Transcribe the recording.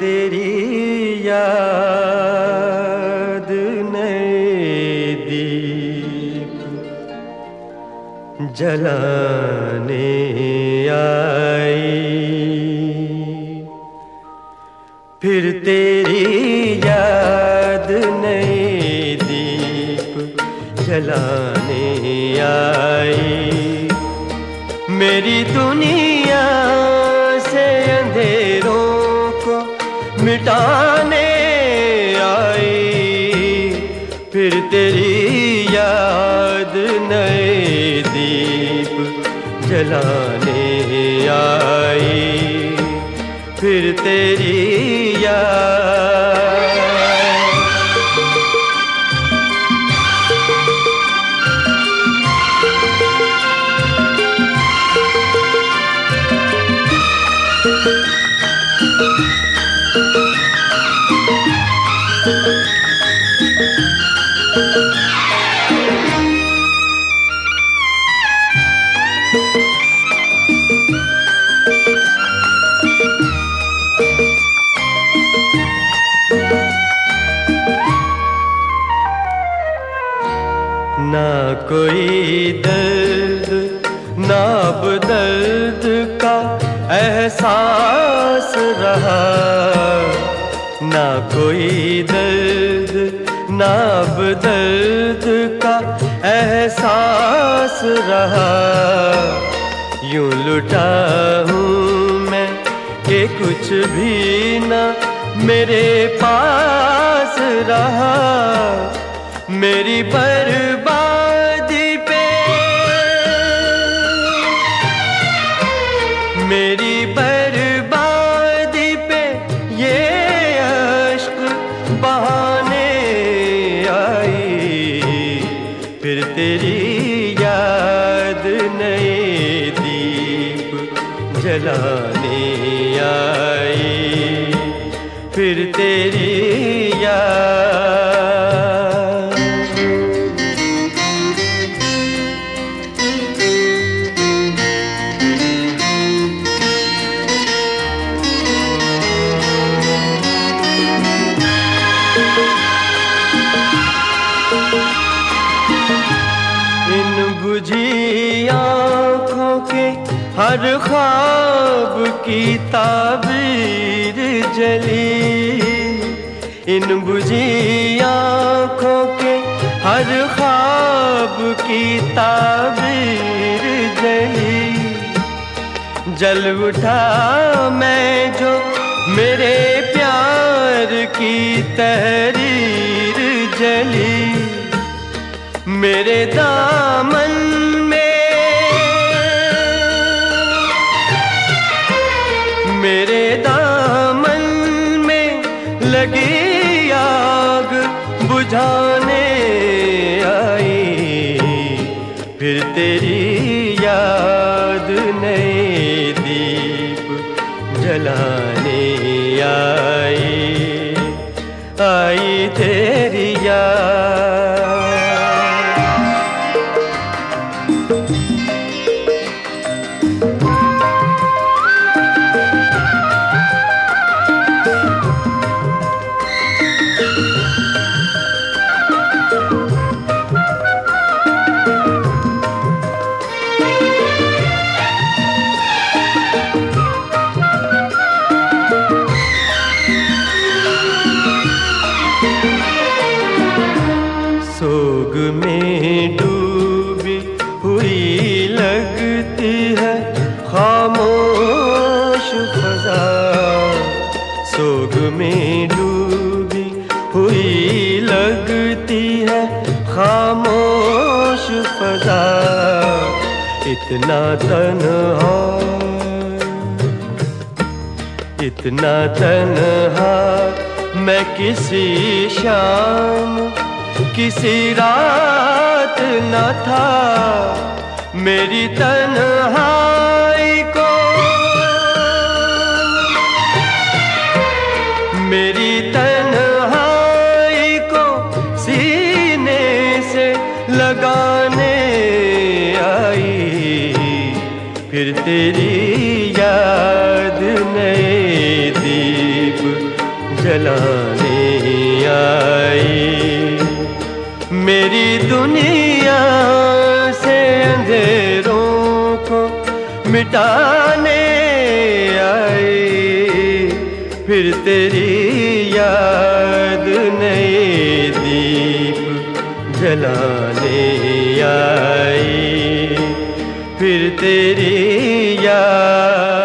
तेरी याद नए दीप जलाने आई, फिर तेरी याद नए दीप जलाने आई। मेरी दुनिया से अंधेरों को मिटाने आई, फिर तेरी याद नए दीप जलाने आई, फिर तेरी याद। ना कोई दर्द ना अब दर्द का एहसास रहा, ना कोई दर्द ना अब दर्द का एहसास रहा। यूं लुटा हूँ मैं कि कुछ भी ना मेरे पास रहा। मेरी बर्बादी पे, मेरी बर्बादी पे ये अश्क बहाने आई, फिर तेरी याद नए दीप जलाने आई, फिर तेरी याद। इन बुझी आँखों के हर ख्वाब की ताबीर जली, इन बुझी आँखों के हर ख्वाब की ताबीर जली। जल उठा मैं जो मेरे प्यार की तहरीर जली। मेरे दामन में, मेरे दामन में लगी आग बुझाने आई, फिर तेरी याद नए दीप जलाने आई, आई तेरी याद। सोग में डूबी हुई लगती है खामोश फ़ज़ा, सोग में डूबी हुई लगती है खामोश फ़ज़ा। इतना तन्हा, इतना तन्हा मैं किसी शाम किसी रात न था। मेरी तन्हाई को, मेरी तन्हाई को सीने से लगाने आई, फिर तेरी याद नए दीप जलाने आई। मेरी दुनिया से अंधेरों को मिटाने आई। फिर तेरी याद नए दीप जलाने आई। फिर तेरी याद